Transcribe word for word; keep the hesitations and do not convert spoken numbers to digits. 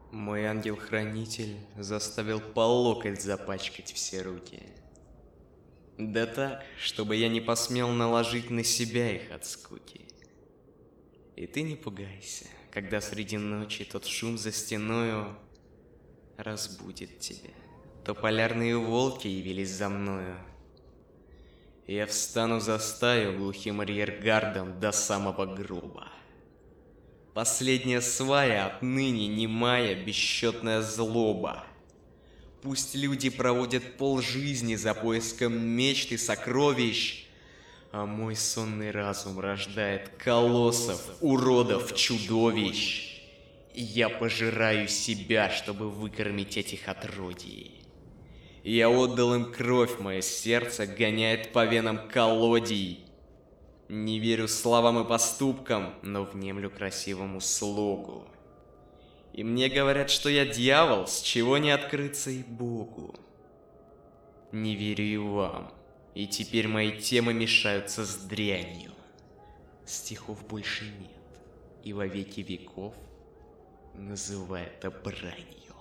Мой ангел-хранитель заставил по локоть запачкать все руки. Да так, чтобы я не посмел наложить на себя их от скуки. И ты не пугайся, когда среди ночи тот шум за стеною разбудит тебя. То полярные волки явились за мною. Я встану за стаю глухим арьергардом до самого гроба. Последняя свая отныне немая бесчетная злоба. Пусть люди проводят полжизни за поиском мечт и сокровищ, а мой сонный разум рождает колоссов, уродов, чудовищ. И я пожираю себя, чтобы выкормить этих отродий. Я отдал им кровь, мое сердце гоняет по венам колодий. Не верю словам и поступкам, но внемлю красивому слогу. И мне говорят, что я дьявол, с чего не открыться и Богу. Не верю и вам, и теперь мои темы мешаются с дрянью. Стихов больше нет, и во веки веков называй это бранью.